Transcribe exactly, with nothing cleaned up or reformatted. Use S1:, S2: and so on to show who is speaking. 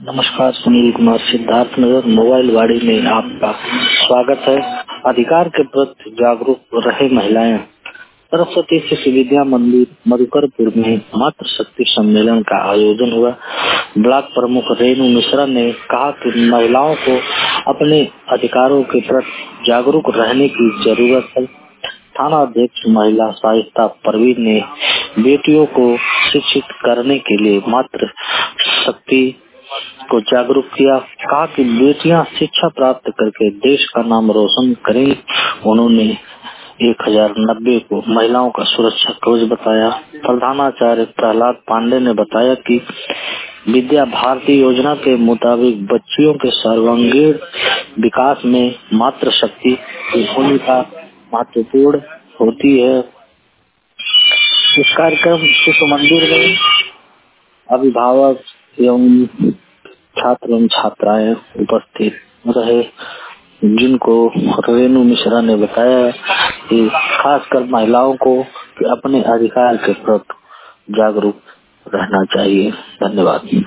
S1: नमस्कार, सुनील कुमार, सिद्धार्थ नगर मोबाइल वाड़ी में आपका स्वागत है। अधिकार के प्रति जागरूक रहे महिलाएं। सरस्वती शिशु विद्या मंदिर मधुकरपुर में मातृ शक्ति सम्मेलन का आयोजन हुआ। ब्लॉक प्रमुख रेणु मिश्रा ने कहा कि महिलाओं को अपने अधिकारों के प्रति जागरूक रहने की जरूरत है। थाना अध्यक्ष महिला साहित्य परवीन ने बेटियों को शिक्षित करने के लिए मातृ शक्ति को जागरूक किया। कहा कि बेटियां शिक्षा प्राप्त करके देश का नाम रोशन करें। उन्होंने एक हजार नब्बे को महिलाओं का सुरक्षा कवच बताया। प्रधानाचार्य प्रहलाद पांडे ने बताया कि विद्या भारती योजना के मुताबिक बच्चियों के सर्वांगीण विकास में मातृ शक्ति की भूमिका महत्वपूर्ण होती है। इस कार्यक्रम शिशु मंदिर में अभिभावक एवं छात्र एवं छात्राएं उपस्थित रहे, जिनको रेणु मिश्रा ने बताया कि खासकर महिलाओं को कि अपने अधिकार के प्रति जागरूक रहना चाहिए। धन्यवाद।